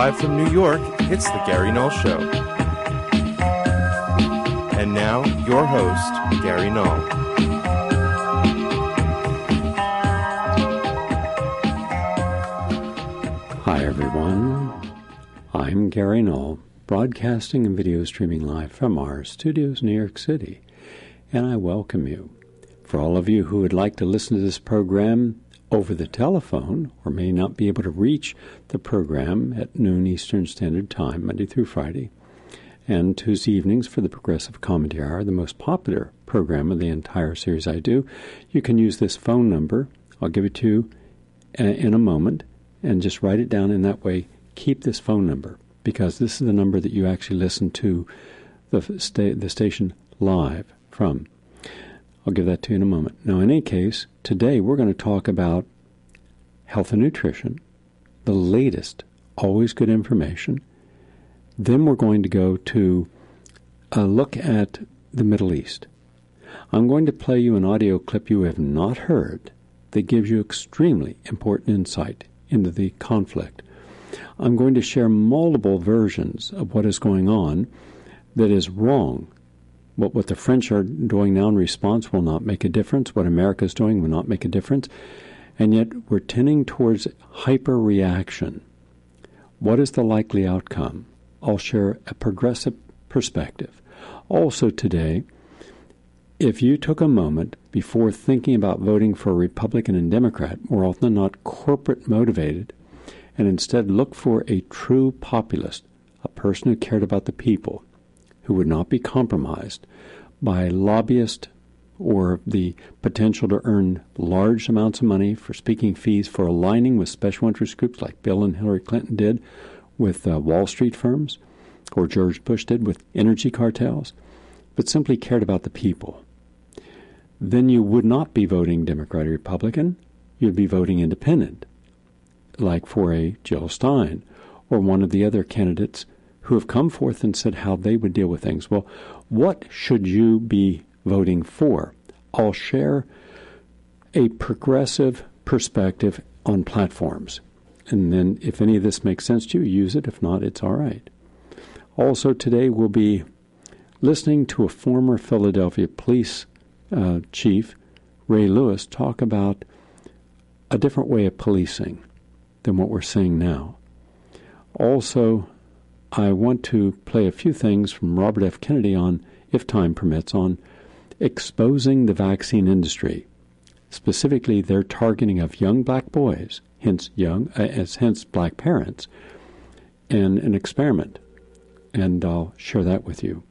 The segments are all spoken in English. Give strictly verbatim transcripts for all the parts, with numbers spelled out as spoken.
Live from New York, it's The Gary Null Show. And now, your host, Gary Null. Hi, everyone. I'm Gary Null, broadcasting and video streaming live from our studios in New York City, and I welcome you. For all of you who would like to listen to this program over the telephone, or may not be able to reach the program at noon Eastern Standard Time, Monday through Friday, and Tuesday evenings for the Progressive Comedy Hour, the most popular program of the entire series I do, you can use this phone number. I'll give it to you in a moment, and just write it down in that way. Keep this phone number, because this is the number that you actually listen to the, sta- the station live from. I'll give that to you in a moment. Now, in any case, today we're going to talk about health and nutrition, the latest, always good information. Then we're going to go to a look at the Middle East. I'm going to play you an audio clip you have not heard that gives you extremely important insight into the conflict. I'm going to share multiple versions of what is going on that is wrong. What, what the French are doing now in response will not make a difference. What America is doing will not make a difference. And yet we're tending towards hyper-reaction. What is the likely outcome? I'll share a progressive perspective. Also today, if you took a moment before thinking about voting for a Republican and Democrat, more often than not corporate motivated, and instead look for a true populist, a person who cared about the people, who would not be compromised by lobbyists or the potential to earn large amounts of money for speaking fees for aligning with special interest groups like Bill and Hillary Clinton did with uh, Wall Street firms, or George Bush did with energy cartels, but simply cared about the people. Then you would not be voting Democrat or Republican. You'd be voting independent, like for a Jill Stein or one of the other candidates who have come forth and said how they would deal with things. Well, what should you be voting for? I'll share a progressive perspective on platforms. And then if any of this makes sense to you, use it. If not, it's all right. Also today we'll be listening to a former Philadelphia police uh, chief, Ray Lewis, talk about a different way of policing than what we're seeing now. Also, I want to play a few things from Robert F. Kennedy on, if time permits, on exposing the vaccine industry, specifically their targeting of young black boys, hence young, uh, as hence black parents, and an experiment. And I'll share that with you.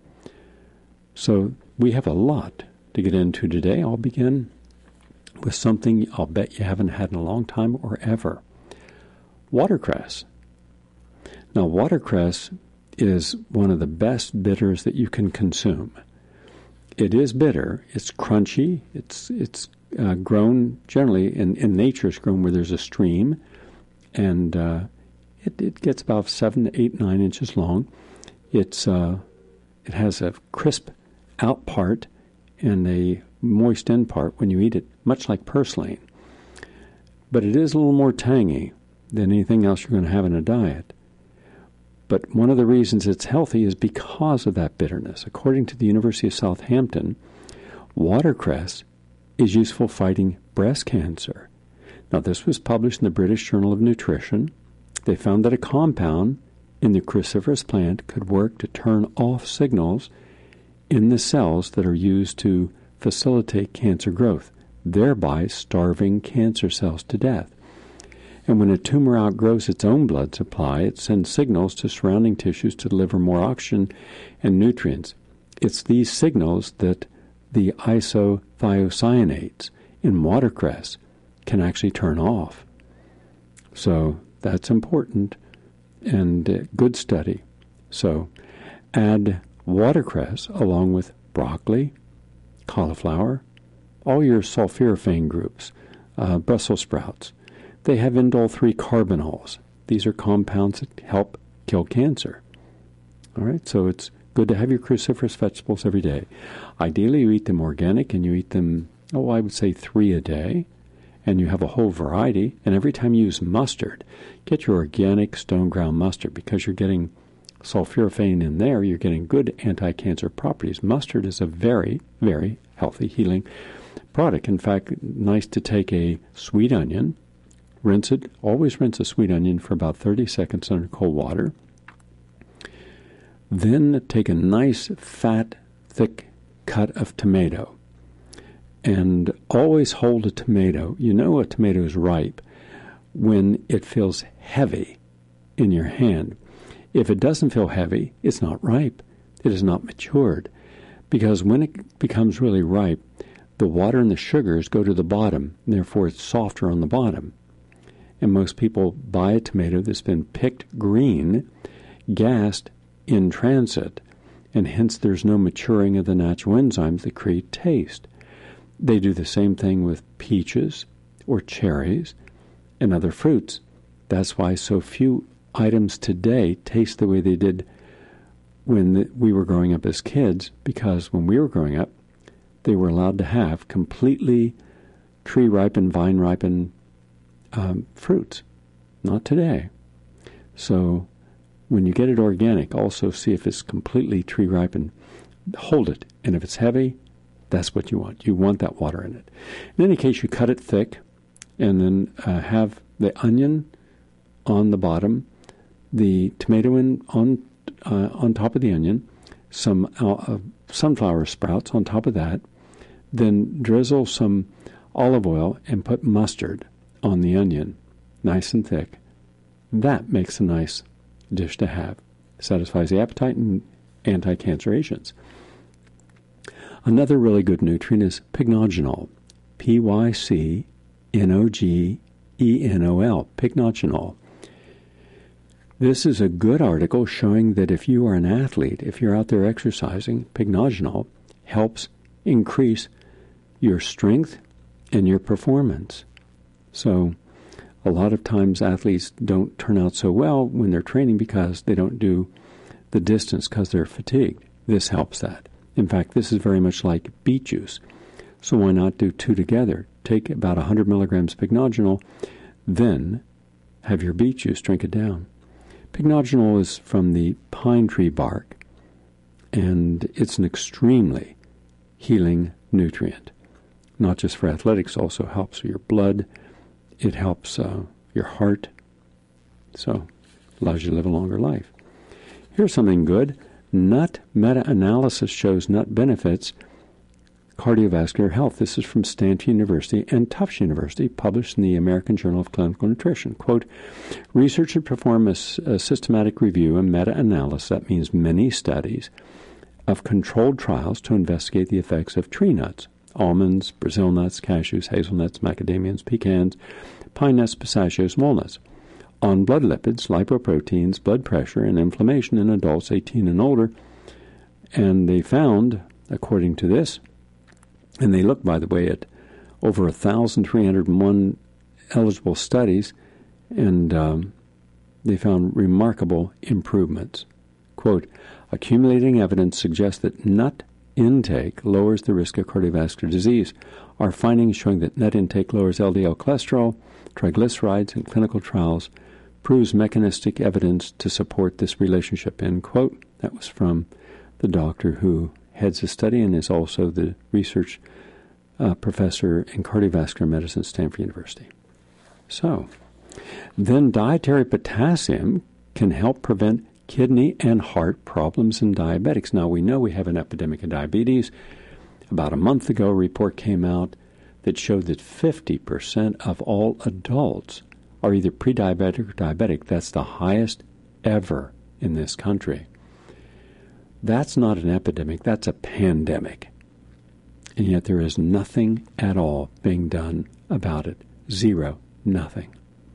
So we have a lot to get into today. I'll begin with something I'll bet you haven't had in a long time or ever. Watercress. Now, watercress is one of the best bitters that you can consume. It is bitter. It's crunchy. It's it's uh, grown generally in, in nature. It's grown where there's a stream, and uh, it it gets about seven, eight, nine inches long. It's uh, it has a crisp out part and a moist end part when you eat it, much like purslane. But it is a little more tangy than anything else you're going to have in a diet. But one of the reasons it's healthy is because of that bitterness. According to the University of Southampton, watercress is useful fighting breast cancer. Now, this was published in the British Journal of Nutrition. They found that a compound in the cruciferous plant could work to turn off signals in the cells that are used to facilitate cancer growth, thereby starving cancer cells to death. And when a tumor outgrows its own blood supply, it sends signals to surrounding tissues to deliver more oxygen and nutrients. It's these signals that the isothiocyanates in watercress can actually turn off. So that's important and uh, good study. So add watercress along with broccoli, cauliflower, all your sulforaphane groups, uh, Brussels sprouts. They have indole three carbanols. These are compounds that help kill cancer. All right, so it's good to have your cruciferous vegetables every day. Ideally, you eat them organic, and you eat them, oh, I would say three a day. and you have a whole variety, and every time you use mustard, get your organic stone ground mustard, because you're getting sulforaphane in there, you're getting good anti-cancer properties. Mustard is a very, very healthy, healing product. In fact, nice to take a sweet onion, rinse it, always rinse a sweet onion for about thirty seconds under cold water. Then take a nice, fat, thick cut of tomato. And always hold a tomato. You know a tomato is ripe when it feels heavy in your hand. If it doesn't feel heavy, it's not ripe. It is not matured. Because when it becomes really ripe, the water and the sugars go to the bottom, and therefore it's softer on the bottom. And most people buy a tomato that's been picked green, gassed in transit, and hence there's no maturing of the natural enzymes that create taste. They do the same thing with peaches or cherries and other fruits. That's why so few items today taste the way they did when the, we were growing up as kids, because when we were growing up, they were allowed to have completely tree-ripened, vine-ripened um, fruits. Not today. So when you get it organic, also see if it's completely tree-ripened. Hold it, and if it's heavy, that's what you want. You want that water in it. In any case, you cut it thick, and then uh, have the onion on the bottom, the tomato in, on uh, on top of the onion, some uh, sunflower sprouts on top of that, then drizzle some olive oil and put mustard on the onion, nice and thick. That makes a nice dish to have. Satisfies the appetite and anti-cancer agents. Another really good nutrient is pycnogenol, P Y C N O G E N O L, pycnogenol. This is a good article showing that if you are an athlete, if you're out there exercising, pycnogenol helps increase your strength and your performance. So a lot of times athletes don't turn out so well when they're training because they don't do the distance because they're fatigued. This helps that. In fact, this is very much like beet juice. So why not do two together? Take about one hundred milligrams pycnogenol, then have your beet juice, drink it down. Pycnogenol is from the pine tree bark, and it's an extremely healing nutrient. Not just for athletics, also helps your blood. It helps uh, your heart. So allows you to live a longer life. Here's something good. Nut meta-analysis shows nut benefits cardiovascular health. This is from Stanford University and Tufts University, published in the American Journal of Clinical Nutrition. Quote, researchers perform a, a systematic review and meta-analysis, that means many studies, of controlled trials to investigate the effects of tree nuts, almonds, Brazil nuts, cashews, hazelnuts, macadamias, pecans, pine nuts, pistachios, walnuts, on blood lipids, lipoproteins, blood pressure, and inflammation in adults eighteen and older. And they found, according to this, and they looked, by the way, at over one thousand three hundred one eligible studies, and um, they found remarkable improvements. Quote, accumulating evidence suggests that nut intake lowers the risk of cardiovascular disease. Our findings showing that nut intake lowers L D L cholesterol, triglycerides, in clinical trials proves mechanistic evidence to support this relationship, end quote. That was from the doctor who heads the study and is also the research uh, professor in cardiovascular medicine at Stanford University. So, then dietary potassium can help prevent kidney and heart problems in diabetics. Now, we know we have an epidemic of diabetes. About a month ago, a report came out that showed that fifty percent of all adults are either pre-diabetic or diabetic. That's the highest ever in this country. That's not an epidemic, that's a pandemic. And yet there is nothing at all being done about it. Zero. Nothing.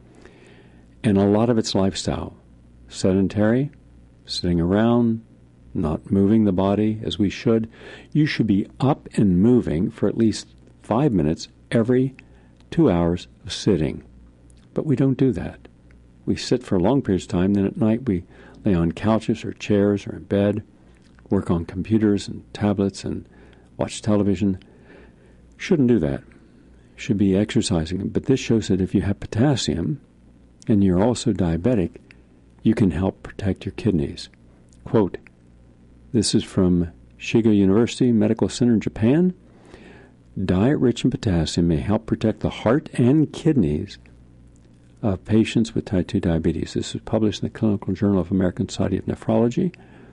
And a lot of it's lifestyle. Sedentary, sitting around, not moving the body as we should. You should be up and moving for at least five minutes every two hours of sitting. But we don't do that. We sit for long periods of time, then at night we lay on couches or chairs or in bed, work on computers and tablets and watch television. Shouldn't do that. should be exercising. But this shows that if you have potassium and you're also diabetic, you can help protect your kidneys. Quote, this is from Shiga University Medical Center in Japan. Diet rich in potassium may help protect the heart and kidneys of patients with type two diabetes. This was published in the Clinical Journal of American Society of Nephrology.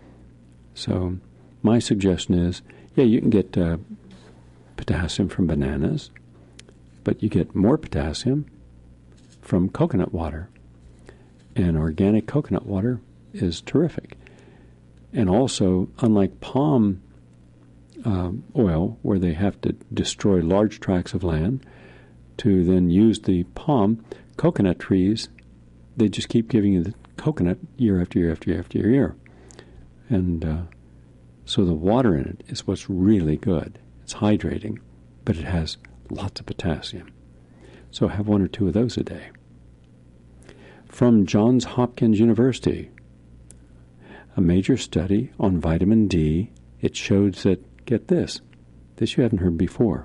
So my suggestion is, yeah, you can get uh, potassium from bananas, but you get more potassium from coconut water. And organic coconut water is terrific. And also, unlike palm uh, oil, where they have to destroy large tracts of land to then use the palm, coconut trees, they just keep giving you the coconut year after year after year after year. And uh, so the water in it is what's really good. It's hydrating, but it has lots of potassium. So have one or two of those a day. From Johns Hopkins University, a major study on vitamin D, it shows that, get this, this you haven't heard before,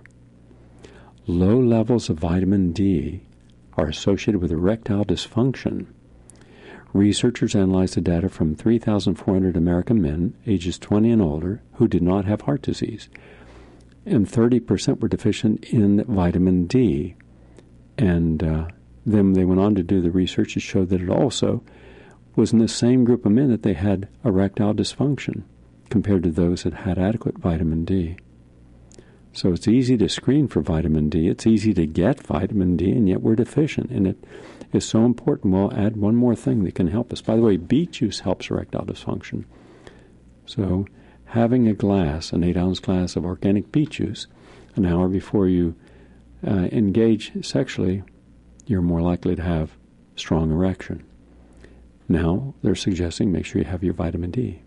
low levels of vitamin D are associated with erectile dysfunction. Researchers analyzed the data from three thousand four hundred American men, ages twenty and older, who did not have heart disease, and thirty percent were deficient in vitamin D. And uh, then they went on to do the research to show that it also was in the same group of men that they had erectile dysfunction compared to those that had adequate vitamin D. So it's easy to screen for vitamin D. It's easy to get vitamin D, and yet we're deficient. And it is so important. We'll add one more thing that can help us. By the way, beet juice helps erectile dysfunction. So having a glass, an eight-ounce glass of organic beet juice, an hour before you uh, engage sexually, you're more likely to have strong erection. Now, they're suggesting make sure you have your vitamin D.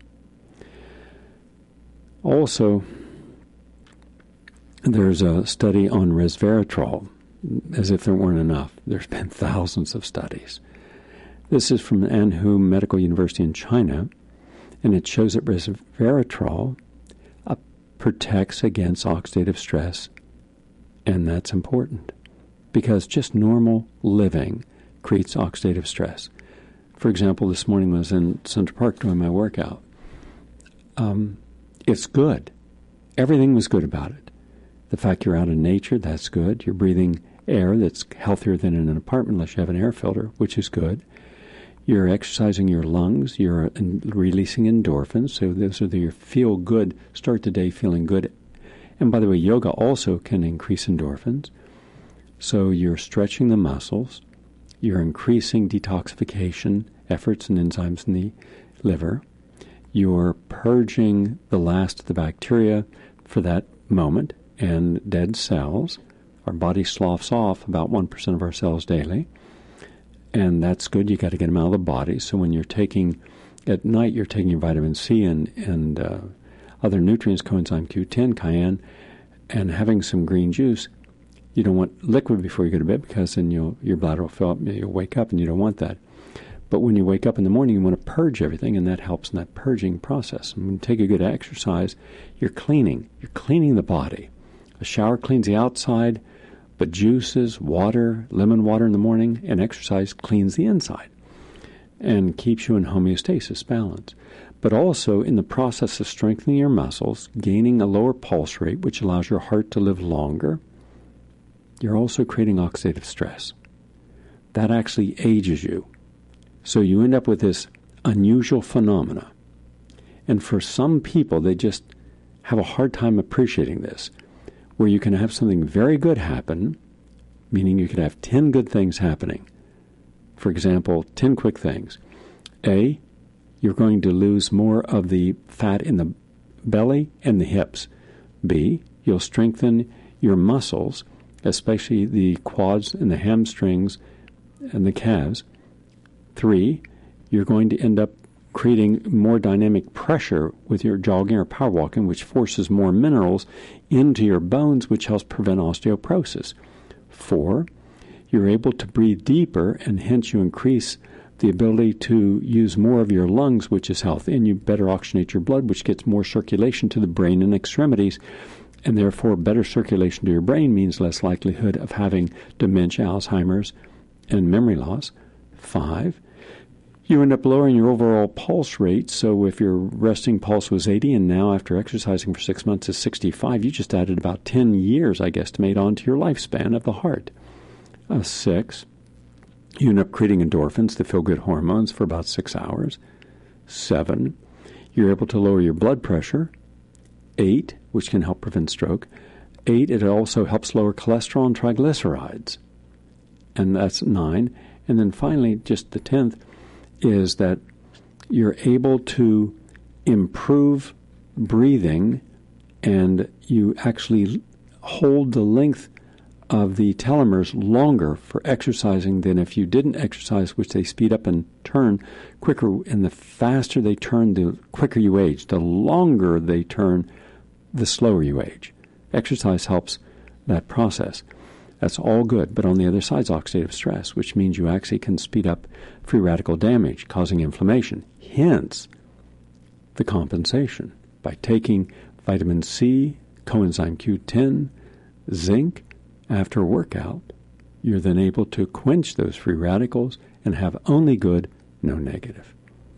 Also, there's a study on resveratrol, as if there weren't enough. There's been thousands of studies. This is from Anhui Medical University in China, and it shows that resveratrol uh, protects against oxidative stress, and that's important because just normal living creates oxidative stress. For example, this morning when I was in Central Park doing my workout. Um, it's good. Everything was good about it. The fact you're out in nature, that's good. You're breathing air that's healthier than in an apartment unless you have an air filter, which is good. You're exercising your lungs. You're in, releasing endorphins. So those are the, your feel good, start the day feeling good. And by the way, yoga also can increase endorphins. So you're stretching the muscles. You're increasing detoxification efforts and enzymes in the liver. You're purging the last of the bacteria for that moment and dead cells. Our body sloughs off about one percent of our cells daily. And that's good. You got to get them out of the body. So when you're taking, at night, you're taking your vitamin C and, and uh, other nutrients, coenzyme Q ten, cayenne, and having some green juice. You don't want liquid before you go to bed because then you'll, your bladder will fill up, you'll wake up, and you don't want that. But when you wake up in the morning, you want to purge everything, and that helps in that purging process. And when you take a good exercise, you're cleaning. You're cleaning the body. A shower cleans the outside, but juices, water, lemon water in the morning, and exercise cleans the inside and keeps you in homeostasis, balance. But also in the process of strengthening your muscles, gaining a lower pulse rate, which allows your heart to live longer, you're also creating oxidative stress. That actually ages you. So you end up with this unusual phenomena. And for some people, they just have a hard time appreciating this, where you can have something very good happen, meaning you could have ten good things happening. For example, ten quick things. A, you're going to lose more of the fat in the belly and the hips. B, you'll strengthen your muscles, especially the quads and the hamstrings and the calves. Three, you're going to end up creating more dynamic pressure with your jogging or power walking, which forces more minerals into your bones, which helps prevent osteoporosis. Four, you're able to breathe deeper, and hence you increase the ability to use more of your lungs, which is healthy, and you better oxygenate your blood, which gets more circulation to the brain and extremities. and therefore better circulation to your brain means less likelihood of having dementia, Alzheimer's, and memory loss. Five, you end up lowering your overall pulse rate. So if your resting pulse was eighty and now after exercising for six months is sixty-five, you just added about ten years, I guesstimate, onto your lifespan of the heart. Uh, six, you end up creating endorphins, the feel-good hormones, for about six hours. Seven, you're able to lower your blood pressure. Eight, which can help prevent stroke. Eight, it also helps lower cholesterol and triglycerides. And that's nine. And then finally, just the tenth, is that you're able to improve breathing, and you actually hold the length of the telomeres longer for exercising than if you didn't exercise, which they speed up and turn quicker. And the faster they turn, the quicker you age. The longer they turn, the slower you age. Exercise helps that process. That's all good, but on the other side is oxidative stress, which means you actually can speed up free radical damage, causing inflammation. Hence, the compensation. By taking vitamin C, coenzyme Q ten, zinc, after a workout, you're then able to quench those free radicals and have only good, no negative.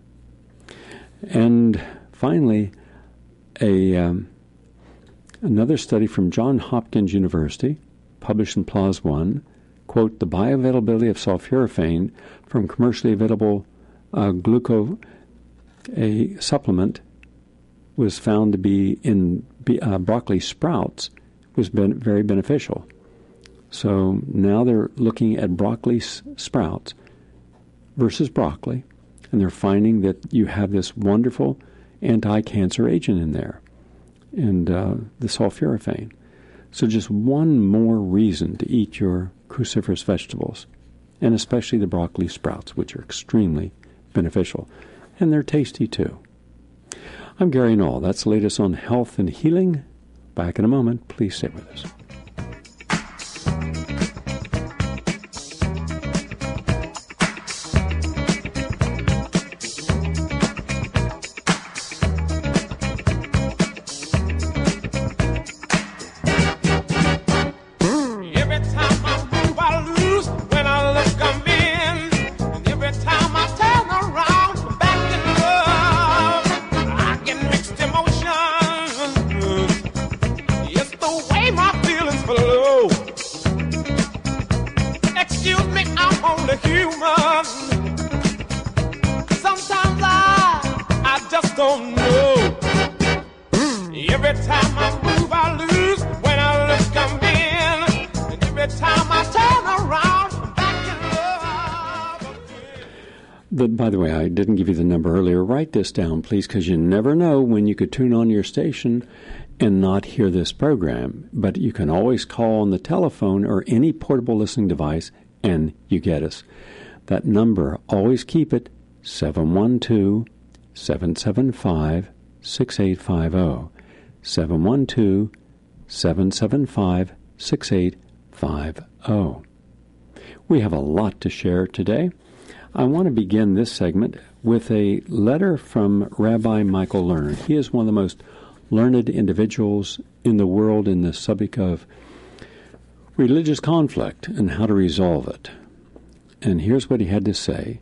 And finally, a um, another study from Johns Hopkins University, published in PLOS One, quote, the bioavailability of sulforaphane from commercially available uh, gluco, a supplement, was found to be in uh, broccoli sprouts, was ben- very beneficial. So now they're looking at broccoli s- sprouts versus broccoli, and they're finding that you have this wonderful anti-cancer agent in there, and uh, the sulforaphane. So just one more reason to eat your cruciferous vegetables, and especially the broccoli sprouts, which are extremely beneficial. And they're tasty, too. I'm Gary Knoll. That's the latest on health and healing. Back in a moment. Please stay with us. The, by the way, I didn't give you the number earlier. Write this down, please, because you never know when you could tune on your station and not hear this program. But you can always call on the telephone or any portable listening device, and you get us. That number, always keep it, seven one two, seven seven five, six eight five zero. seven one two, seven seven five, six eight five zero. We have a lot to share today. I want to begin this segment with a letter from Rabbi Michael Lerner. He is one of the most learned individuals in the world in the subject of religious conflict and how to resolve it. And here's what he had to say,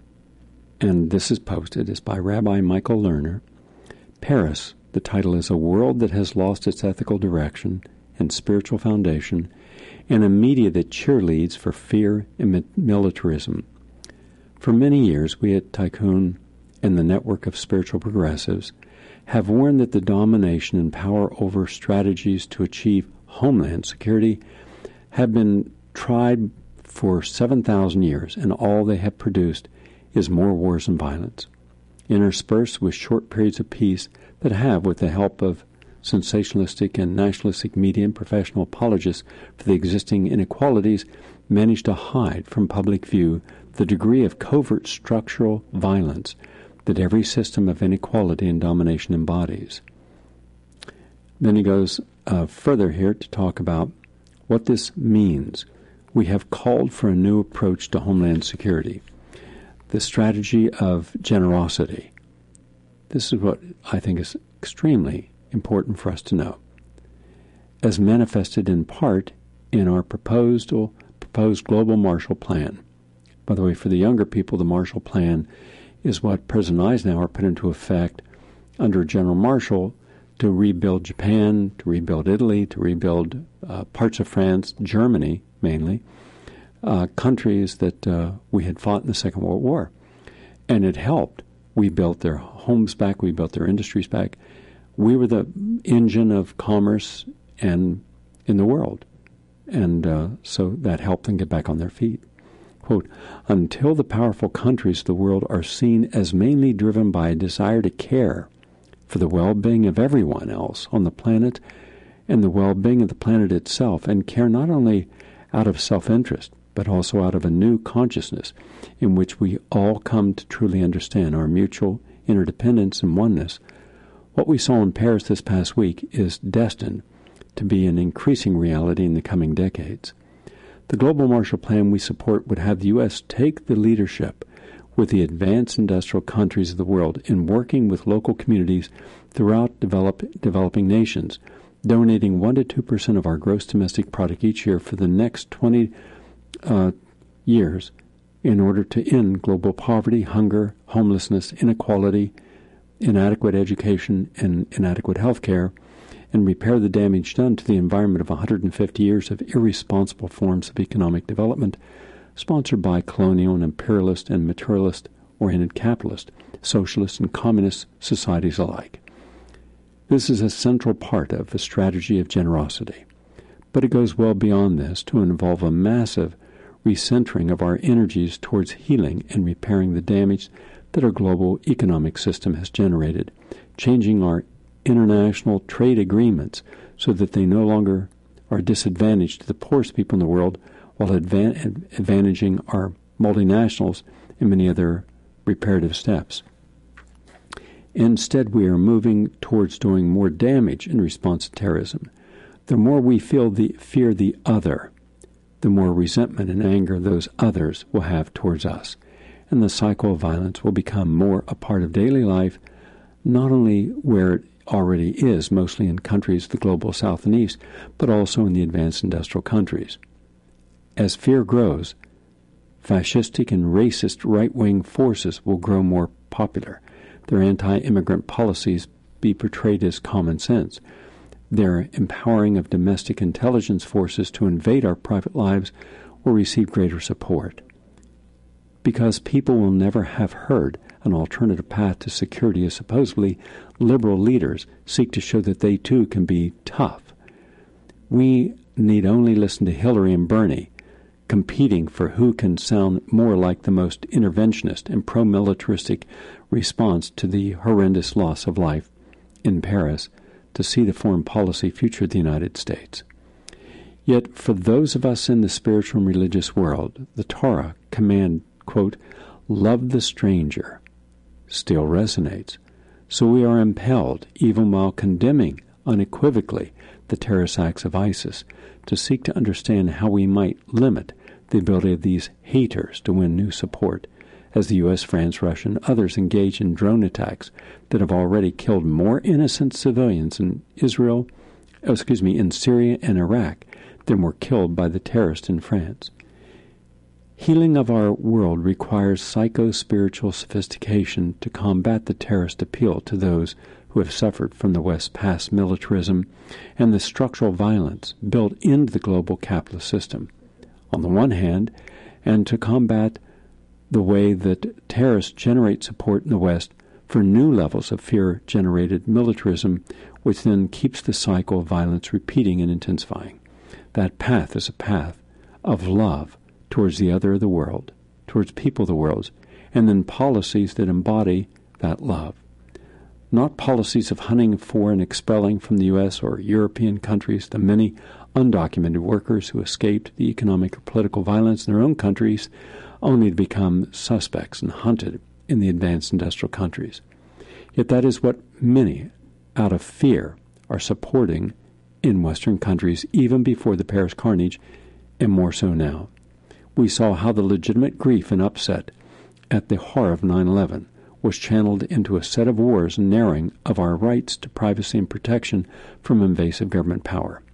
and this is posted. It's by Rabbi Michael Lerner. Paris, the title is A World That Has Lost Its Ethical Direction and Spiritual Foundation, and a media that cheerleads for fear and militarism. For many years, we at Tycoon and the network of spiritual progressives have warned that the domination and power over strategies to achieve homeland security have been tried for seven thousand years, and all they have produced is more wars and violence, interspersed with short periods of peace that have, with the help of sensationalistic and nationalistic media and professional apologists for the existing inequalities, managed to hide from public view the degree of covert structural violence that every system of inequality and domination embodies. Then he goes uh, further here to talk about what this means. We have called for a new approach to homeland security, the strategy of generosity. This is what I think is extremely important for us to know. as manifested in part in our proposed, proposed Global Marshall Plan. By the way, for the younger people, the Marshall Plan is what President Eisenhower put into effect under General Marshall to rebuild Japan, to rebuild Italy, to rebuild uh, parts of France, Germany mainly, uh, countries that uh, we had fought in the Second World War. And it helped. We built their homes back. We built their industries back. We were the engine of commerce and in the world. And uh, so that helped them get back on their feet. Quote, until the powerful countries of the world are seen as mainly driven by a desire to care for the well-being of everyone else on the planet and the well-being of the planet itself, and care not only out of self-interest, but also out of a new consciousness in which we all come to truly understand our mutual interdependence and oneness, what we saw in Paris this past week is destined to be an increasing reality in the coming decades. The Global Marshall Plan we support would have the U S take the leadership with the advanced industrial countries of the world in working with local communities throughout develop, developing nations, donating one to two percent of our gross domestic product each year for the next twenty uh, years in order to end global poverty, hunger, homelessness, inequality, inadequate education, and inadequate health care, and repair the damage done to the environment of one hundred fifty years of irresponsible forms of economic development sponsored by colonial and imperialist and materialist-oriented capitalist, socialist, and communist societies alike. This is a central part of a strategy of generosity, but it goes well beyond this to involve a massive recentering of our energies towards healing and repairing the damage that our global economic system has generated, changing our international trade agreements so that they no longer are disadvantaged to the poorest people in the world while advan- advantaging our multinationals and many other reparative steps. Instead, we are moving towards doing more damage in response to terrorism. The more we feel the fear the other, the more resentment and anger those others will have towards us, and the cycle of violence will become more a part of daily life, not only where it already is, mostly in countries of the global south and east, but also in the advanced industrial countries. As fear grows, fascistic and racist right-wing forces will grow more popular. Their anti-immigrant policies be portrayed as common sense. Their empowering of domestic intelligence forces to invade our private lives will receive greater support. Because people will never have heard an alternative path to security as supposedly liberal leaders seek to show that they too can be tough. We need only listen to Hillary and Bernie competing for who can sound more like the most interventionist and pro-militaristic response to the horrendous loss of life in Paris to see the foreign policy future of the United States. Yet for those of us in the spiritual and religious world, the Torah command, quote, love the stranger, still resonates. So we are impelled, even while condemning unequivocally the terrorist acts of ISIS, to seek to understand how we might limit the ability of these haters to win new support, as the U S, France, Russia, and others engage in drone attacks that have already killed more innocent civilians in Israel, oh, excuse me, in Syria and Iraq than were killed by the terrorists in France. Healing of our world requires psycho-spiritual sophistication to combat the terrorist appeal to those who have suffered from the West's past militarism and the structural violence built into the global capitalist system, on the one hand, and to combat the way that terrorists generate support in the West for new levels of fear-generated militarism, which then keeps the cycle of violence repeating and intensifying. That path is a path of love towards the other of the world, towards people of the world, and then policies that embody that love. Not policies of hunting for and expelling from the U S or European countries the many undocumented workers who escaped the economic or political violence in their own countries, only to become suspects and hunted in the advanced industrial countries. Yet that is what many, out of fear, are supporting in Western countries, even before the Paris carnage, and more so now. We saw how the legitimate grief and upset at the horror of nine eleven was channeled into a set of wars and narrowing of our rights to privacy and protection from invasive government power.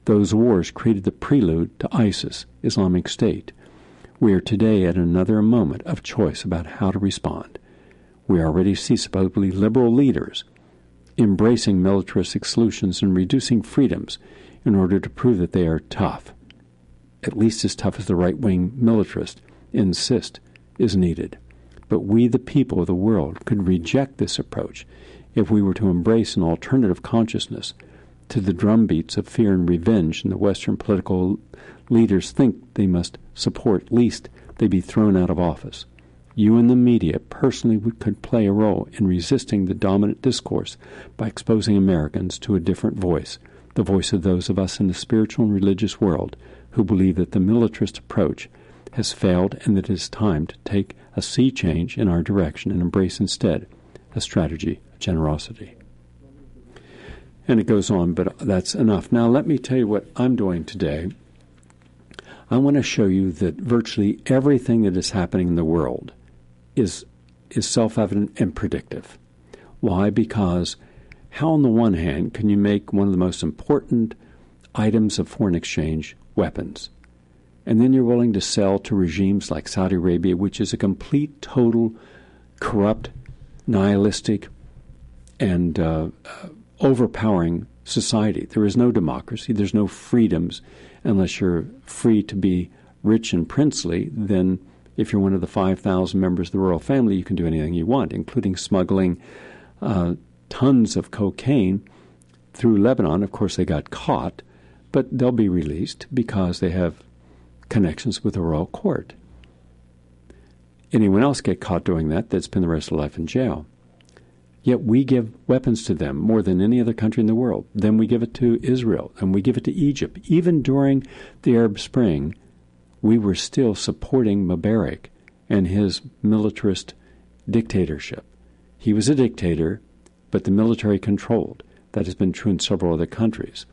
Those wars created the prelude to ISIS, Islamic State. We are today at another moment of choice about how to respond. We already see supposedly liberal leaders embracing militaristic solutions and reducing freedoms in order to prove that they are tough, at least as tough as the right-wing militarists insist is needed. But we, the people of the world, could reject this approach if we were to embrace an alternative consciousness to the drumbeats of fear and revenge and the Western political leaders think they must support, lest they be thrown out of office. You and the media personally would, could play a role in resisting the dominant discourse by exposing Americans to a different voice, the voice of those of us in the spiritual and religious world who believe that the militarist approach has failed and that it is time to take a sea change in our direction and embrace instead a strategy of generosity. And it goes on, but that's enough. Now let me tell you what I'm doing today. I want to show you that virtually everything that is happening in the world is is self-evident and predictive. Why? Because how on the one hand can you make one of the most important items of foreign exchange weapons, and then you're willing to sell to regimes like Saudi Arabia, which is a complete, total, corrupt, nihilistic, and uh, uh, overpowering society. There is no democracy. There's no freedoms unless you're free to be rich and princely. Then if you're one of the five thousand members of the royal family, you can do anything you want, including smuggling uh, tons of cocaine through Lebanon. Of course, they got caught, but they'll be released because they have connections with the royal court. Anyone else get caught doing that, they'd spend the rest of their life in jail. Yet we give weapons to them more than any other country in the world. Then we give it to Israel, and we give it to Egypt. Even during the Arab Spring, we were still supporting Mubarak and his militarist dictatorship. He was a dictator, but the military controlled. That has been true in several other countries.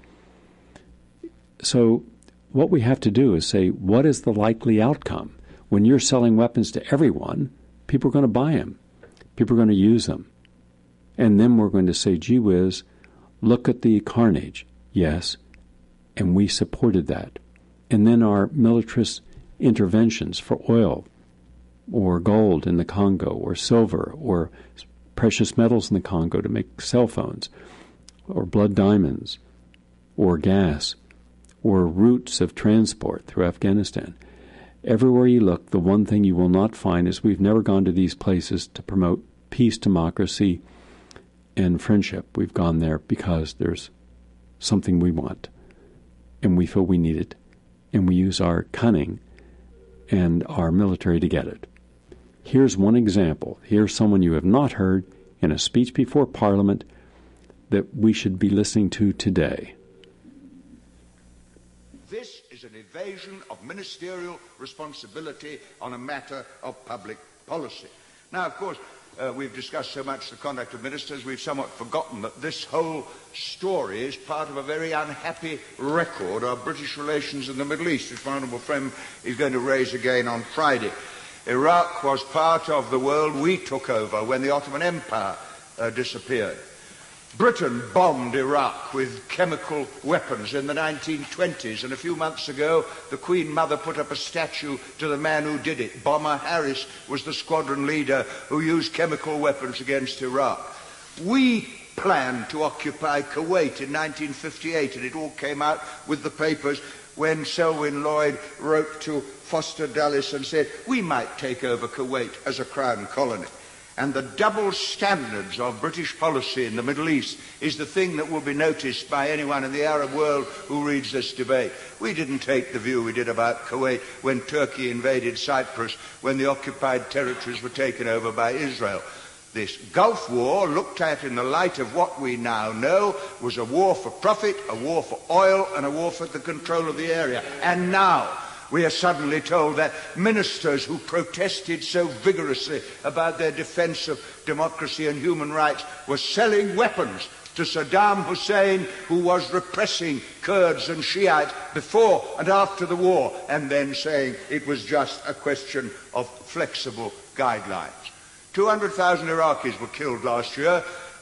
So what we have to do is say, what is the likely outcome? When you're selling weapons to everyone, people are going to buy them. People are going to use them. And then we're going to say, gee whiz, look at the carnage. Yes, and we supported that. And then our militarist interventions for oil or gold in the Congo or silver or precious metals in the Congo to make cell phones or blood diamonds or gas or routes of transport through Afghanistan. Everywhere you look, the one thing you will not find is we've never gone to these places to promote peace, democracy, and friendship. We've gone there because there's something we want, and we feel we need it, and we use our cunning and our military to get it. Here's one example. Here's someone you have not heard in a speech before Parliament that we should be listening to today. This is an evasion of ministerial responsibility on a matter of public policy. Now, of course, Uh, we've discussed so much the conduct of ministers, we've somewhat forgotten that this whole story is part of a very unhappy record of British relations in the Middle East, which my honourable friend is going to raise again on Friday. Iraq was part of the world we took over when the Ottoman Empire uh, disappeared. Britain bombed Iraq with chemical weapons in the nineteen twenties, and a few months ago the Queen Mother put up a statue to the man who did it. Bomber Harris was the squadron leader who used chemical weapons against Iraq. We planned to occupy Kuwait in nineteen fifty-eight, and it all came out with the papers when Selwyn Lloyd wrote to Foster Dulles and said, we might take over Kuwait as a crown colony. And the double standards of British policy in the Middle East is the thing that will be noticed by anyone in the Arab world who reads this debate. We didn't take the view we did about Kuwait when Turkey invaded Cyprus, when the occupied territories were taken over by Israel. This Gulf War, looked at in the light of what we now know, was a war for profit, a war for oil, and a war for the control of the area. And now we are suddenly told that ministers who protested so vigorously about their defense of democracy and human rights were selling weapons to Saddam Hussein, who was repressing Kurds and Shiites before and after the war, and then saying it was just a question of flexible guidelines. two hundred thousand Iraqis were killed last year.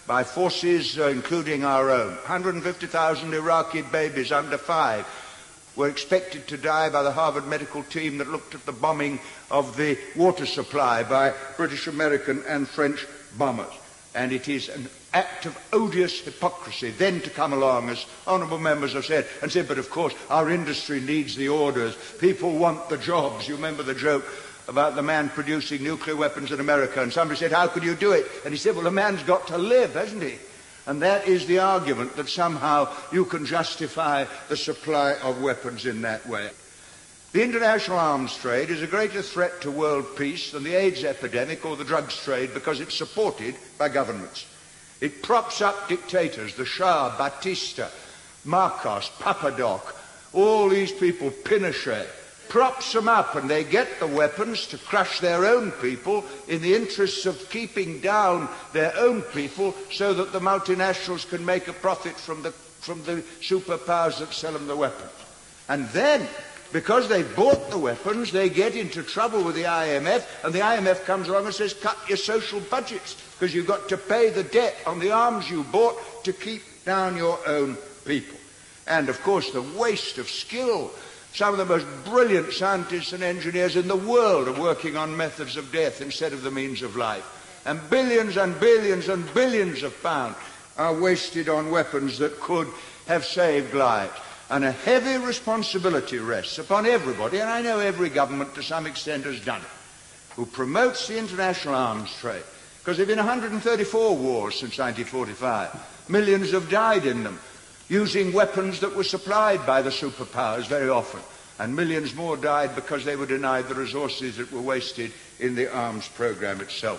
by forces, uh, including our own. one hundred fifty thousand Iraqi babies under five were expected to die by the Harvard medical team that looked at the bombing of the water supply by British, American and French bombers. And it is an act of odious hypocrisy then to come along, as honourable members have said, and say, but of course our industry needs the orders, people want the jobs. You remember the joke about the man producing nuclear weapons in America, and somebody said, how could you do it? And he said, well, the man's got to live, hasn't he? And that is the argument, that somehow you can justify the supply of weapons in that way. The international arms trade is a greater threat to world peace than the AIDS epidemic or the drugs trade, because it's supported by governments. It props up dictators, the Shah, Batista, Marcos, Papadoc, all these people, Pinochet, props them up, and they get the weapons to crush their own people in the interests of keeping down their own people, so that the multinationals can make a profit from the, from the superpowers that sell them the weapons. And then, because they've bought the weapons, they get into trouble with the I M F, and the I M F comes along and says, cut your social budgets, because you've got to pay the debt on the arms you bought to keep down your own people. And, of course, the waste of skill. Some of the most brilliant scientists and engineers in the world are working on methods of death instead of the means of life. And billions and billions and billions of pounds are wasted on weapons that could have saved lives. And a heavy responsibility rests upon everybody, and I know every government to some extent has done it, who promotes the international arms trade. Because there have been one hundred thirty-four wars since nineteen forty-five. Millions have died in them, using weapons that were supplied by the superpowers very often. And millions more died because they were denied the resources that were wasted in the arms program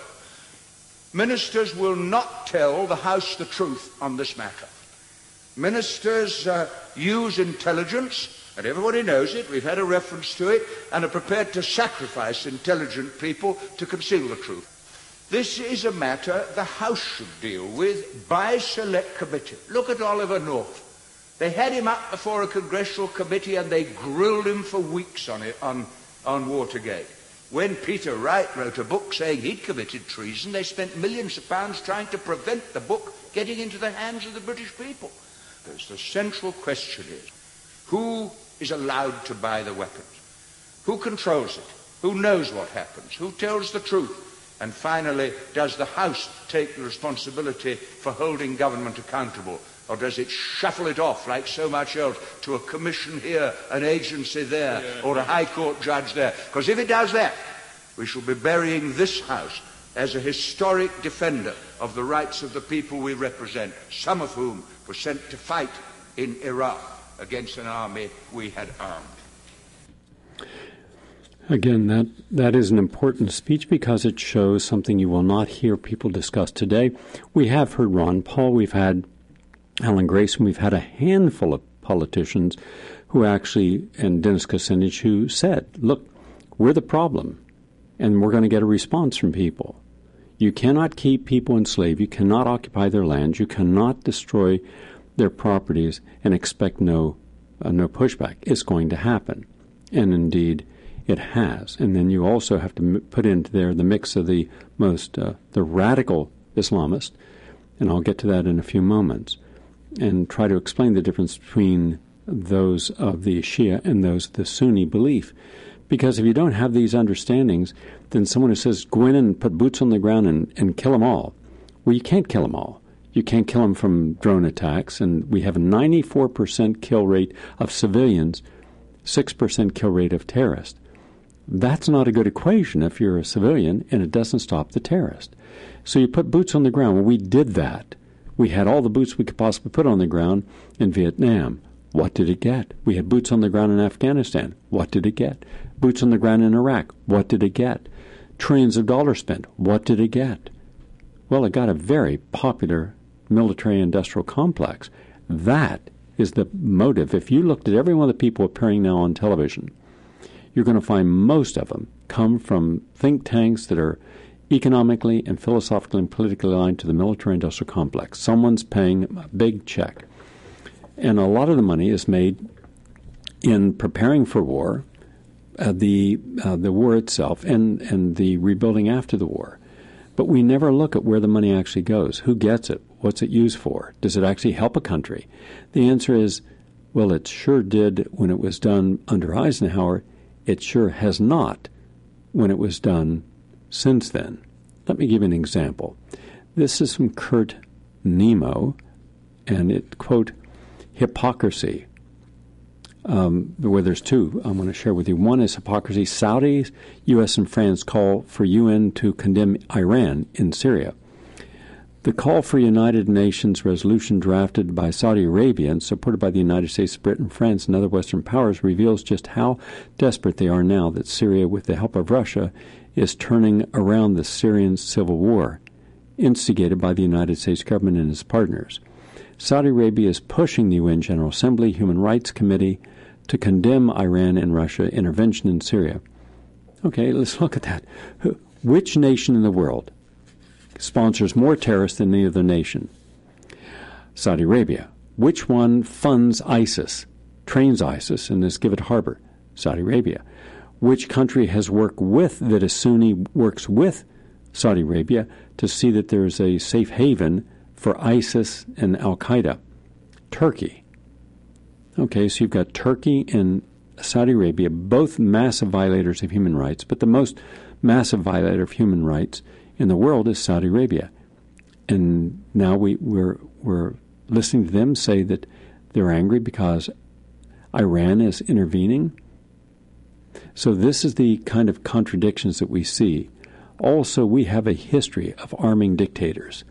itself. Ministers will not tell the House the truth on this matter. Ministers uh, use intelligence, and everybody knows it, we've had a reference to it, and are prepared to sacrifice intelligent people to conceal the truth. This is a matter the House should deal with by select committee. Look at Oliver North. They had him up before a congressional committee and they grilled him for weeks on it, on, on Watergate. When Peter Wright wrote a book saying he'd committed treason, they spent millions of pounds trying to prevent the book getting into the hands of the British people. Because the central question is, who is allowed to buy the weapons? Who controls it? Who knows what happens? Who tells the truth? And finally, does the House take the responsibility for holding government accountable? Or does it shuffle it off like so much else to a commission here, an agency there, yeah. or a high court judge there? Because if it does that, we shall be burying this House as a historic defender of the rights of the people we represent, some of whom were sent to fight in Iraq against an army we had armed. Again, that, that is an important speech because it shows something you will not hear people discuss today. We have heard Ron Paul, we've had Alan Grayson, we've had a handful of politicians who actually, and Dennis Kucinich, who said, look, we're the problem, and we're going to get a response from people. You cannot keep people enslaved. You cannot occupy their lands. You cannot destroy their properties and expect no uh, no pushback. It's going to happen. And indeed, it has. And then you also have to m- put into there the mix of the most, uh, the radical Islamist, and I'll get to that in a few moments, and try to explain the difference between those of the Shia and those of the Sunni belief. Because if you don't have these understandings, then someone who says, go in and put boots on the ground and, and kill them all. Well, you can't kill them all. You can't kill them from drone attacks, and we have a ninety-four percent kill rate of civilians, six percent kill rate of terrorists. That's not a good equation if you're a civilian and it doesn't stop the terrorist. So you put boots on the ground. Well, we did that. We had all the boots we could possibly put on the ground in Vietnam. What did it get? We had boots on the ground in Afghanistan. What did it get? Boots on the ground in Iraq. What did it get? Trillions of dollars spent. What did it get? Well, it got a very popular military-industrial complex. That is the motive. If you looked at every one of the people appearing now on television, you're going to find most of them come from think tanks that are economically and philosophically and politically aligned to the military-industrial complex. Someone's paying a big check. And a lot of the money is made in preparing for war, uh, the uh, the war itself, and, and the rebuilding after the war. But we never look at where the money actually goes. Who gets it? What's it used for? Does it actually help a country? The answer is, well, it sure did when it was done under Eisenhower. It sure has not when it was done since then. Let me give you an example. This is from Kurt Nemo, and it, quote, hypocrisy, um, where there's two I'm going to share with you. One is hypocrisy. Saudis, U S, and France call for U N to condemn Iran in Syria. The call for United Nations resolution drafted by Saudi Arabia and supported by the United States, Britain, France, and other Western powers reveals just how desperate they are now that Syria, with the help of Russia, is turning around the Syrian civil war, instigated by the United States government and its partners. Saudi Arabia is pushing the U N General Assembly Human Rights Committee to condemn Iran and Russia intervention in Syria. Okay, let's look at that. Which nation in the world sponsors more terrorists than any other nation? Saudi Arabia. Which one funds ISIS, trains ISIS in the Skivat Harbor? Saudi Arabia. Which country has worked with, that is Sunni, works with Saudi Arabia to see that there is a safe haven for ISIS and Al-Qaeda? Turkey. Okay, so you've got Turkey and Saudi Arabia, both massive violators of human rights, but the most massive violator of human rights in the world is Saudi Arabia. And now we, we're, we're listening to them say that they're angry because Iran is intervening. So this is the kind of contradictions that we see. Also, we have a history of arming dictators,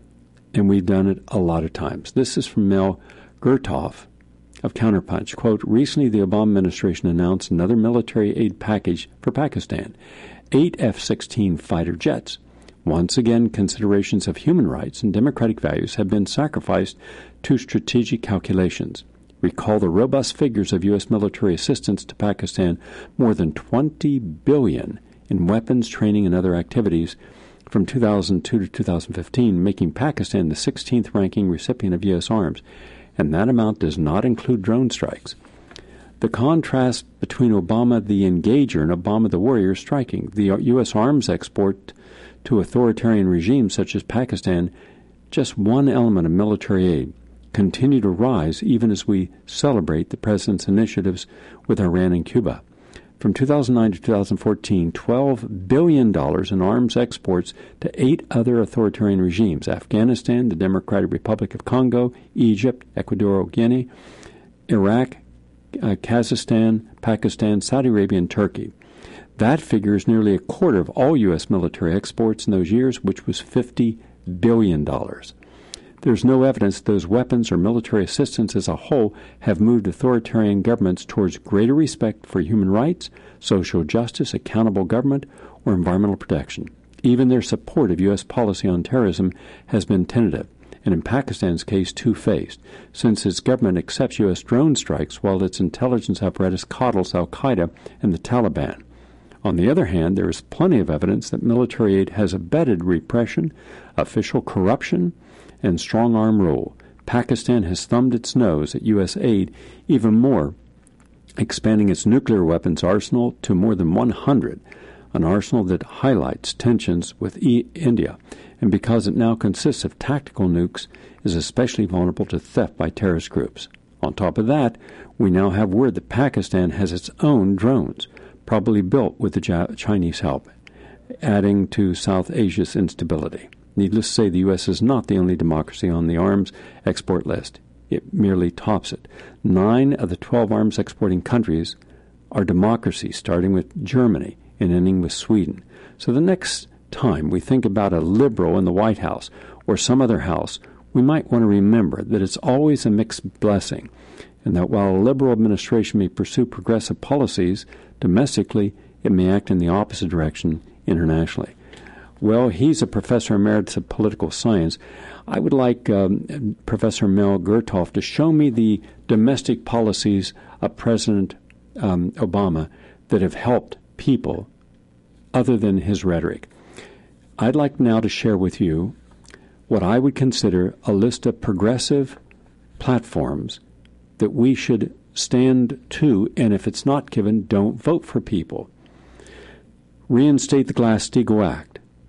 and we've done it a lot of times. This is from Mel Gurtov of Counterpunch. Quote, recently the Obama administration announced another military aid package for Pakistan, eight F sixteen fighter jets. Once again, considerations of human rights and democratic values have been sacrificed to strategic calculations. Recall the robust figures of U S military assistance to Pakistan, more than twenty billion dollars in weapons, training, and other activities from two thousand two to two thousand fifteen, making Pakistan the sixteenth ranking recipient of U S arms, and that amount does not include drone strikes. The contrast between Obama the engager and Obama the warrior is striking. The U S arms export to authoritarian regimes such as Pakistan, just one element of military aid, continue to rise even as we celebrate the President's initiatives with Iran and Cuba. From two thousand nine to two thousand fourteen, twelve billion dollars in arms exports to eight other authoritarian regimes: Afghanistan, the Democratic Republic of Congo, Egypt, Equatorial Guinea, Iraq, uh, Kazakhstan, Pakistan, Saudi Arabia, and Turkey. That figure is nearly a quarter of all U S military exports in those years, which was fifty billion dollars. There's no evidence that those weapons or military assistance as a whole have moved authoritarian governments towards greater respect for human rights, social justice, accountable government, or environmental protection. Even their support of U S policy on terrorism has been tentative, and in Pakistan's case, two-faced, since its government accepts U S drone strikes while its intelligence apparatus coddles al-Qaeda and the Taliban. On the other hand, there is plenty of evidence that military aid has abetted repression, official corruption, and strong-arm rule. Pakistan has thumbed its nose at U S aid even more, expanding its nuclear weapons arsenal to more than one hundred, an arsenal that highlights tensions with e- India, and because it now consists of tactical nukes, is especially vulnerable to theft by terrorist groups. On top of that, we now have word that Pakistan has its own drones, probably built with the Chinese help, adding to South Asia's instability. Needless to say, the U S is not the only democracy on the arms export list. It merely tops it. Nine of the twelve arms exporting countries are democracies, starting with Germany and ending with Sweden. So the next time we think about a liberal in the White House or some other house, we might want to remember that it's always a mixed blessing, and that while a liberal administration may pursue progressive policies domestically, it may act in the opposite direction internationally. Well, he's a professor emeritus of political science. I would like um, Professor Mel Gurtov to show me the domestic policies of President um, Obama that have helped people other than his rhetoric. I'd like now to share with you what I would consider a list of progressive platforms that we should stand to, and if it's not given, don't vote for people. Reinstate the Glass-Steagall Act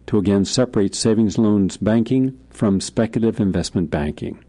to again separate savings loans banking from speculative investment banking.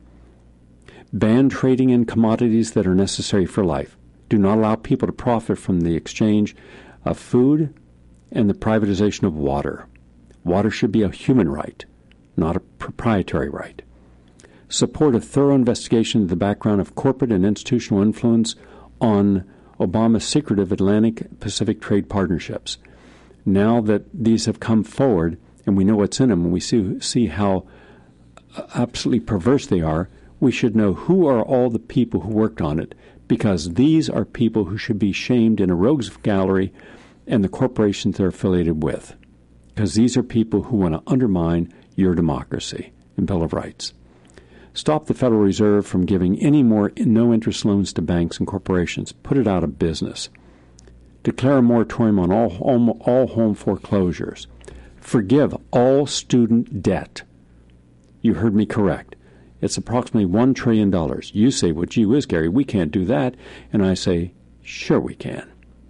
Ban trading in commodities that are necessary for life. Do not allow people to profit from the exchange of food and the privatization of water. Water should be a human right, not a proprietary right. Support a thorough investigation of the background of corporate and institutional influence on Obama's secretive Atlantic-Pacific trade partnerships. Now that these have come forward and we know what's in them, and we see, see how absolutely perverse they are, we should know who are all the people who worked on it, because these are people who should be shamed in a rogues gallery and the corporations they're affiliated with, because these are people who want to undermine your democracy and Bill of Rights. Stop the Federal Reserve from giving any more no-interest loans to banks and corporations. Put it out of business. Declare a moratorium on all home, all home foreclosures. Forgive all student debt. You heard me correct. It's approximately one trillion dollars. You say, well, gee whiz, Gary, we can't do that. And I say, sure we can.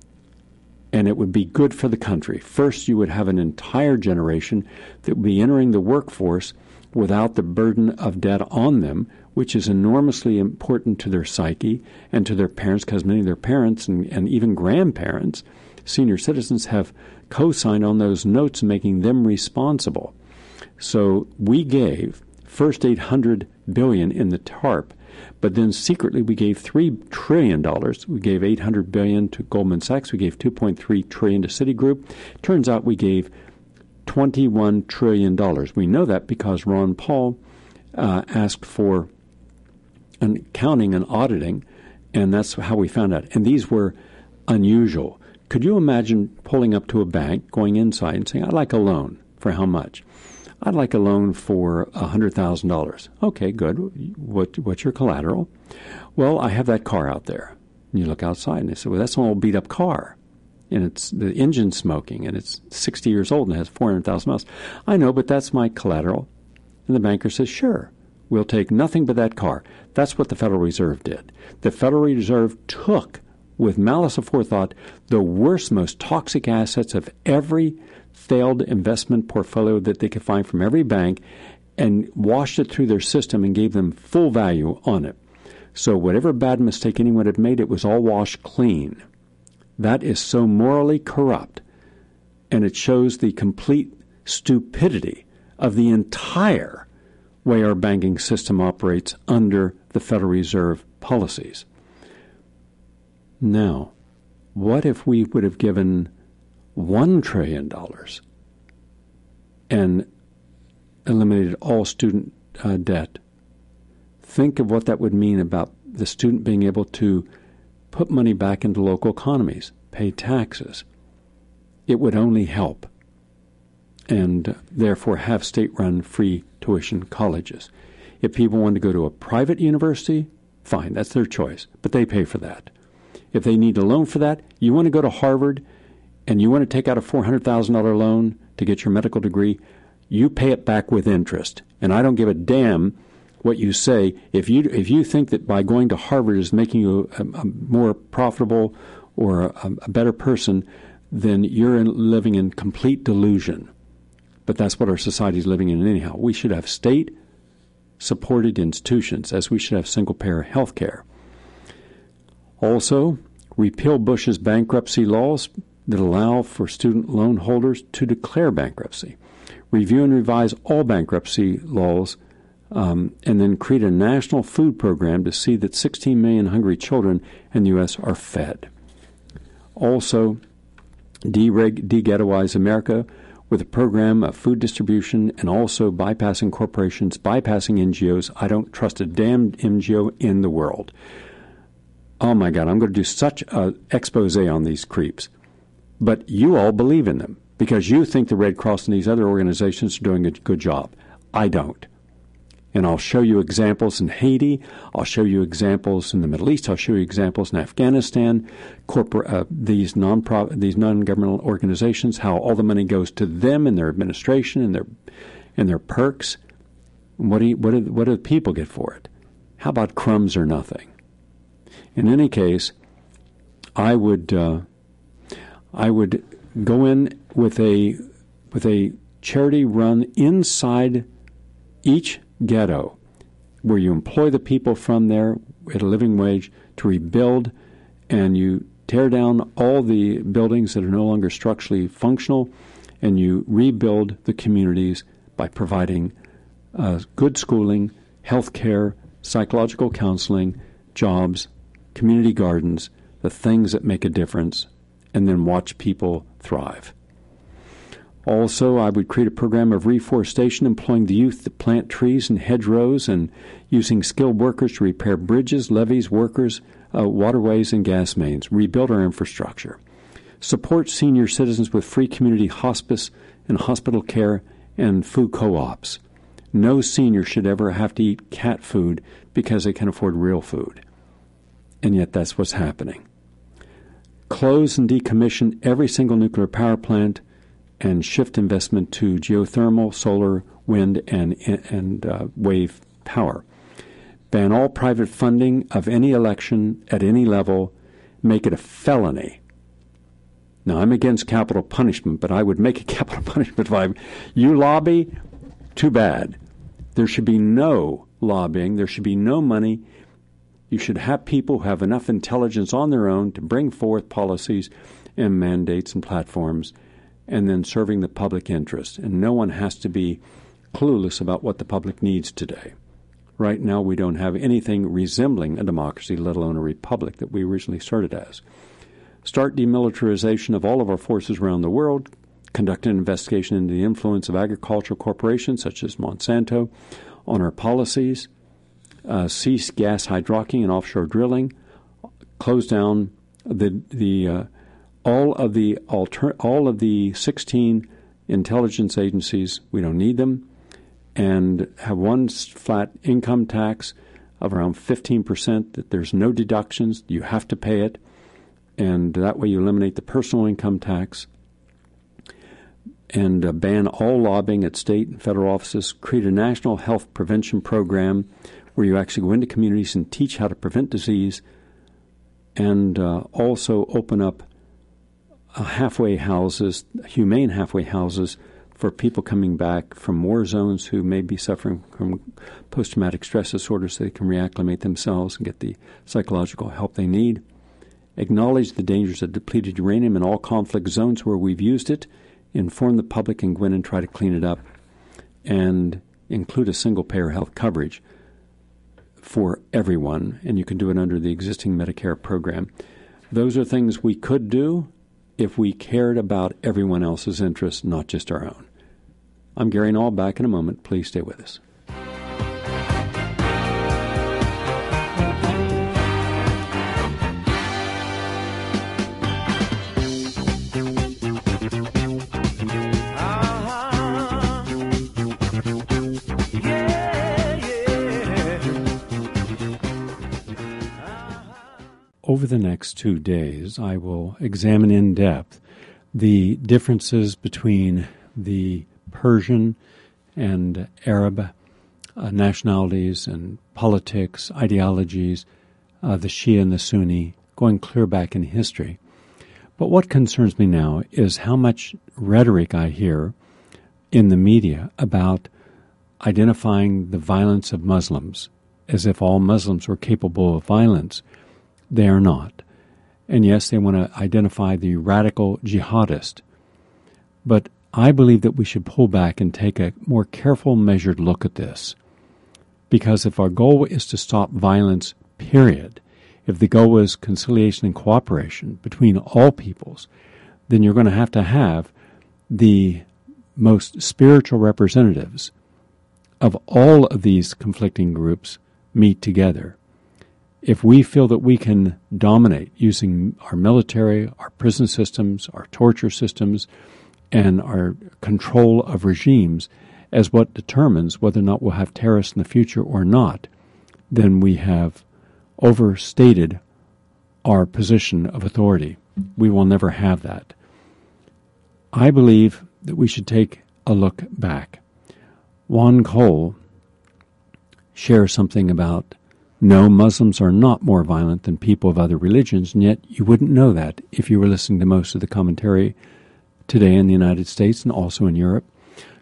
And it would be good for the country. First, you would have an entire generation that would be entering the workforce without the burden of debt on them, which is enormously important to their psyche and to their parents, because many of their parents and, and even grandparents, senior citizens, have co-signed on those notes, making them responsible. So we gave first eight hundred billion dollars in the TARP, but then secretly we gave three trillion dollars. We gave eight hundred billion dollars to Goldman Sachs. We gave two point three trillion dollars to Citigroup. Turns out we gave twenty-one trillion dollars. We know that because Ron Paul uh, asked for an accounting and auditing, and that's how we found out. And these were unusual. Could you imagine pulling up to a bank, going inside and saying, I'd like a loan. For how much? I'd like a loan for one hundred thousand dollars. Okay, good. What, what's your collateral? Well, I have that car out there. And you look outside and they say, well, that's an old beat-up car. And it's the engine's smoking, and it's sixty years old and has four hundred thousand miles. I know, but that's my collateral. And the banker says, sure, we'll take nothing but that car. That's what the Federal Reserve did. The Federal Reserve took, with malice aforethought, the worst, most toxic assets of every failed investment portfolio that they could find from every bank and washed it through their system and gave them full value on it. So whatever bad mistake anyone had made, it was all washed clean. That is so morally corrupt, and it shows the complete stupidity of the entire way our banking system operates under the Federal Reserve policies. Now, what if we would have given one trillion dollars and eliminated all student uh, debt? Think of what that would mean about the student being able to put money back into local economies, pay taxes. It would only help, and therefore have state-run free tuition colleges. If people want to go to a private university, fine, that's their choice, but they pay for that. If they need a loan for that, you want to go to Harvard and you want to take out a four hundred thousand dollars loan to get your medical degree, you pay it back with interest. And I don't give a damn what you say. If you if you think that by going to Harvard is making you a, a more profitable or a, a better person, then you're in, living in complete delusion. But that's what our society is living in anyhow. We should have state-supported institutions, as we should have single-payer health care. Also, repeal Bush's bankruptcy laws that allow for student loan holders to declare bankruptcy. Review and revise all bankruptcy laws, um, and then create a national food program to see that sixteen million hungry children in the U S are fed. Also, dereg- de-ghettoize America with a program of food distribution and also bypassing corporations, bypassing N G Os. I don't trust a damn N G O in the world. Oh, my God, I'm going to do such an expose on these creeps. But you all believe in them because you think the Red Cross and these other organizations are doing a good job. I don't. And I'll show you examples in Haiti. I'll show you examples in the Middle East. I'll show you examples in Afghanistan, corporate, uh, these, non-profit, these non-governmental organizations, how all the money goes to them and their administration and their and their perks. What do, you, what, do, what do the people get for it? How about crumbs or nothing? In any case, I would uh, I would go in with a with a charity run inside each ghetto, where you employ the people from there at a living wage to rebuild, and you tear down all the buildings that are no longer structurally functional, and you rebuild the communities by providing uh, good schooling, health care, psychological counseling, jobs, community gardens, the things that make a difference, and then watch people thrive. Also, I would create a program of reforestation, employing the youth to plant trees and hedgerows and using skilled workers to repair bridges, levees, workers, uh, waterways, and gas mains, rebuild our infrastructure. Support senior citizens with free community hospice and hospital care and food co-ops. No senior should ever have to eat cat food because they can afford real food. And yet that's what's happening. Close and decommission every single nuclear power plant and shift investment to geothermal, solar, wind, and, and uh, wave power. Ban all private funding of any election at any level. Make it a felony. Now, I'm against capital punishment, but I would make it capital punishment if I... You lobby, too bad. There should be no lobbying. There should be no money. You should have people who have enough intelligence on their own to bring forth policies and mandates and platforms, and then serving the public interest. And no one has to be clueless about what the public needs today. Right now, we don't have anything resembling a democracy, let alone a republic that we originally started as. Start demilitarization of all of our forces around the world. Conduct an investigation into the influence of agricultural corporations such as Monsanto on our policies. Uh, cease gas hydrocking and offshore drilling. Close down the the uh, all of the alter, all of the sixteen intelligence agencies. We don't need them, and have one flat income tax of around fifteen percent. That there's no deductions. You have to pay it, and that way you eliminate the personal income tax. And uh, ban all lobbying at state and federal offices. Create a national health prevention program where you actually go into communities and teach how to prevent disease, and uh, also open up uh, halfway houses, humane halfway houses, for people coming back from war zones who may be suffering from post-traumatic stress disorder so they can reacclimate themselves and get the psychological help they need. Acknowledge the dangers of depleted uranium in all conflict zones where we've used it. Inform the public and go in and try to clean it up, and include a single-payer health coverage for everyone, and you can do it under the existing Medicare program. Those are things we could do if we cared about everyone else's interests, not just our own. I'm Gary Null, back in a moment. Please stay with us. Over the next two days, I will examine in depth the differences between the Persian and Arab uh, nationalities and politics, ideologies, uh, the Shia and the Sunni, going clear back in history. But what concerns me now is how much rhetoric I hear in the media about identifying the violence of Muslims, as if all Muslims were capable of violence. They are not. And yes, they want to identify the radical jihadist. But I believe that we should pull back and take a more careful, measured look at this. Because if our goal is to stop violence, period, if the goal is conciliation and cooperation between all peoples, then you're going to have to have the most spiritual representatives of all of these conflicting groups meet together. If we feel that we can dominate using our military, our prison systems, our torture systems, and our control of regimes as what determines whether or not we'll have terrorists in the future or not, then we have overstated our position of authority. We will never have that. I believe that we should take a look back. Juan Cole shares something about no, Muslims are not more violent than people of other religions, and yet you wouldn't know that if you were listening to most of the commentary today in the United States and also in Europe.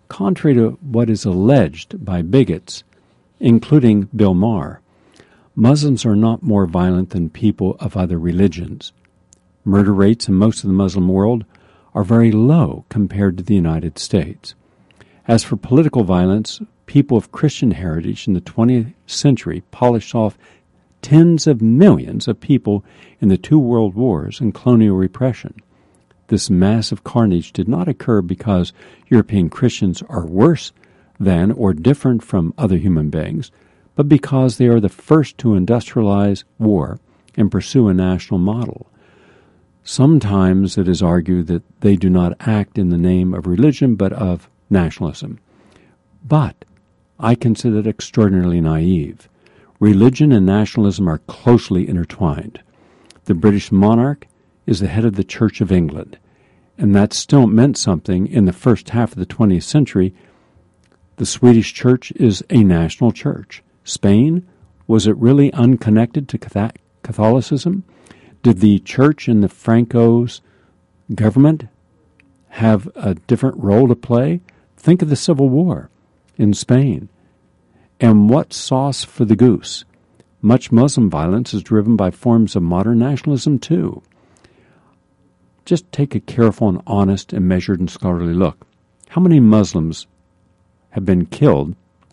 contrary to what is alleged by bigots, including Bill Maher, Muslims are not more violent than people of other religions. Murder rates in most of the Muslim world are very low compared to the United States. As for political violence, people of Christian heritage in the twentieth century polished off tens of millions of people in the two world wars and colonial repression. This massive carnage did not occur because European Christians are worse than or different from other human beings, but because they are the first to industrialize war and pursue a national model. Sometimes it is argued that they do not act in the name of religion but of nationalism. But I consider it extraordinarily naive. Religion and nationalism are closely intertwined. The British monarch is the head of the Church of England, and that still meant something in the first half of the twentieth century. The Swedish church is a national church. Spain, was it really unconnected to Catholicism? Did the church in the Franco's government have a different role to play? Think of the Civil War in Spain. And what sauce for the goose? Much Muslim violence is driven by forms of modern nationalism, too. Just take a careful and honest and measured and scholarly look. How many Muslims have been killed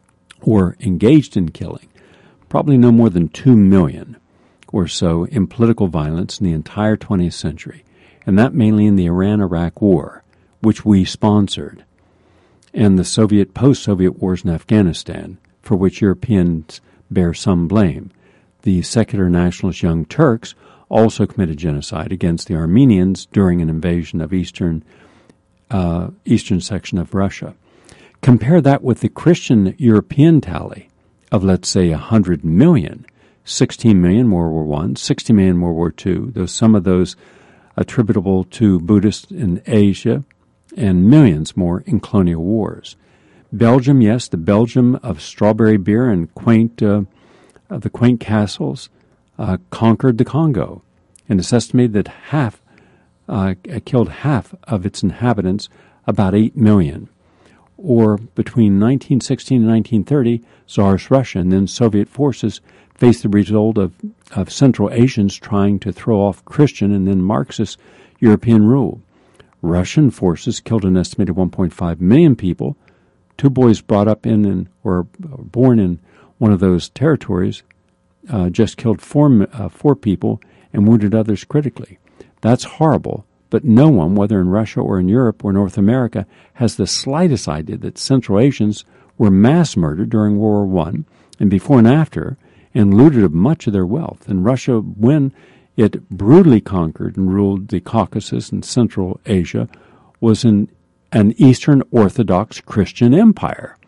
or engaged in killing? Probably no more than two million or so in political violence in the entire twentieth century, and that mainly in the Iran-Iraq War, which we sponsored, and the Soviet post-Soviet wars in Afghanistan, for which Europeans bear some blame. The secular nationalist Young Turks also committed genocide against the Armenians during an invasion of eastern uh, eastern section of Russia. Compare that with the Christian European tally of, let's say, one hundred million, sixteen million in World War One, sixty million in World War Two, though some of those attributable to Buddhists in Asia, and millions more in colonial wars. Belgium, yes, the Belgium of strawberry beer and quaint, uh, uh, the quaint castles, uh, conquered the Congo, and it's estimated that half, uh, killed half of its inhabitants, about eight million. Or between nineteen sixteen and nineteen thirty, Tsarist Russia and then Soviet forces faced the result of, of Central Asians trying to throw off Christian and then Marxist European rule. Russian forces killed an estimated one point five million people. Two boys brought up in and or born in one of those territories uh, just killed four, uh, four people and wounded others critically. That's horrible, but no one, whether in Russia or in Europe or North America, has the slightest idea that Central Asians were mass murdered during World War One and before and after, and looted of much of their wealth. And Russia, when it brutally conquered and ruled the Caucasus and Central Asia, was in an Eastern Orthodox Christian empire,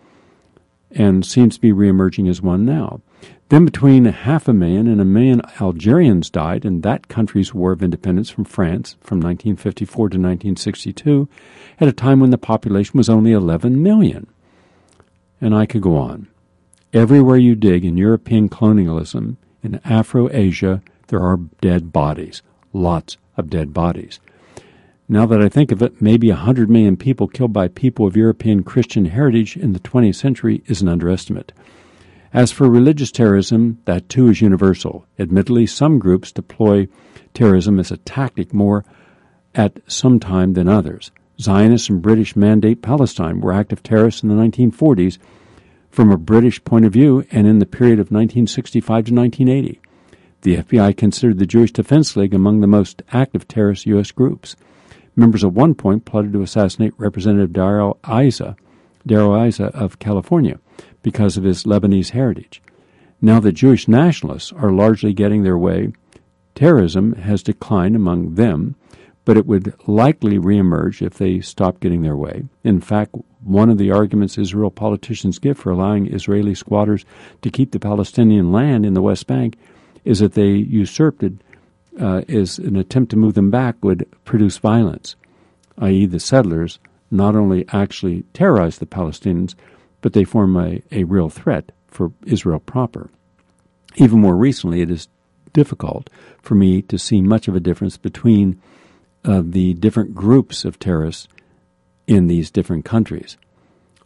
and seems to be reemerging as one now. Then between half a million and a million Algerians died in that country's War of Independence from France from nineteen fifty-four to nineteen sixty-two, at a time when the population was only eleven million. And I could go on. Everywhere you dig in European colonialism, in Afro-Asia, there are dead bodies, lots of dead bodies. Now that I think of it, maybe one hundred million people killed by people of European Christian heritage in the twentieth century is an underestimate. As for religious terrorism, that too is universal. Admittedly, some groups deploy terrorism as a tactic more at some time than others. Zionists and British Mandate Palestine were active terrorists in the nineteen forties from a British point of view and in the period of nineteen sixty-five to nineteen eighty. The F B I considered the Jewish Defense League among the most active terrorist U S groups. Members at one point plotted to assassinate Representative Darrell Issa, Darrell Issa of California because of his Lebanese heritage. Now that Jewish nationalists are largely getting their way, terrorism has declined among them, but it would likely reemerge if they stop getting their way. In fact, one of the arguments Israel politicians give for allowing Israeli squatters to keep the Palestinian land in the West Bank is that they usurped it uh, as an attempt to move them back would produce violence, that is the settlers not only actually terrorize the Palestinians, but they form a, a real threat for Israel proper. Even more recently, it is difficult for me to see much of a difference between uh, the different groups of terrorists in these different countries.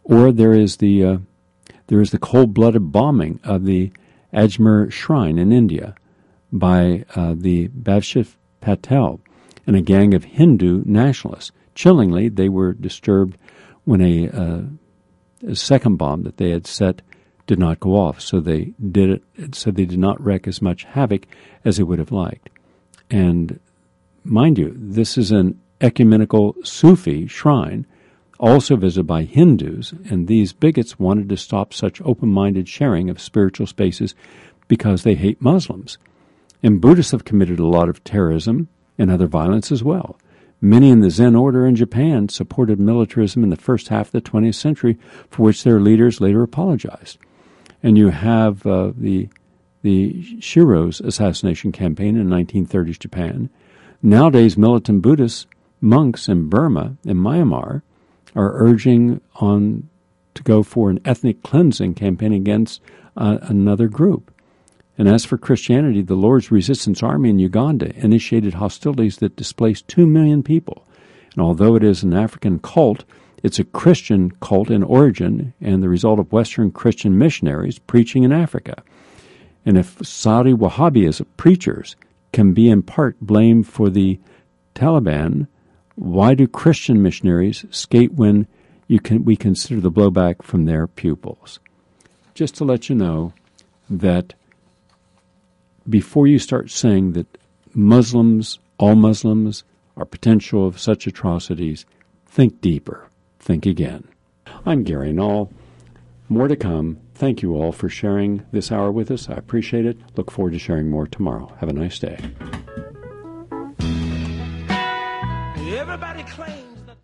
Or there is the uh, there is the cold-blooded bombing of the Ajmer Shrine in India by uh, the Bhavshiv Patel and a gang of Hindu nationalists. Chillingly, they were disturbed when a, uh, a second bomb that they had set did not go off, so they did it. So they did not wreak as much havoc as they would have liked. And mind you, this is an ecumenical Sufi shrine, also visited by Hindus, and these bigots wanted to stop such open-minded sharing of spiritual spaces because they hate Muslims. And Buddhists have committed a lot of terrorism and other violence as well. Many in the Zen order in Japan supported militarism in the first half of the twentieth century, for which their leaders later apologized. And you have uh, the the Shiro's assassination campaign in nineteen thirties Japan. Nowadays, militant Buddhist monks in Burma and Myanmar are urging on to go for an ethnic cleansing campaign against uh, another group. And as for Christianity, the Lord's Resistance Army in Uganda initiated hostilities that displaced two million people. And although it is an African cult, it's a Christian cult in origin and the result of Western Christian missionaries preaching in Africa. And if Saudi Wahhabism preachers can be in part blamed for the Taliban, why do Christian missionaries skate when you can, we consider the blowback from their pupils? Just to let you know that before you start saying that Muslims, all Muslims, are potential of such atrocities, think deeper. Think again. I'm Gary Null. More to come. Thank you all for sharing this hour with us. I appreciate it. Look forward to sharing more tomorrow. Have a nice day. Everybody claims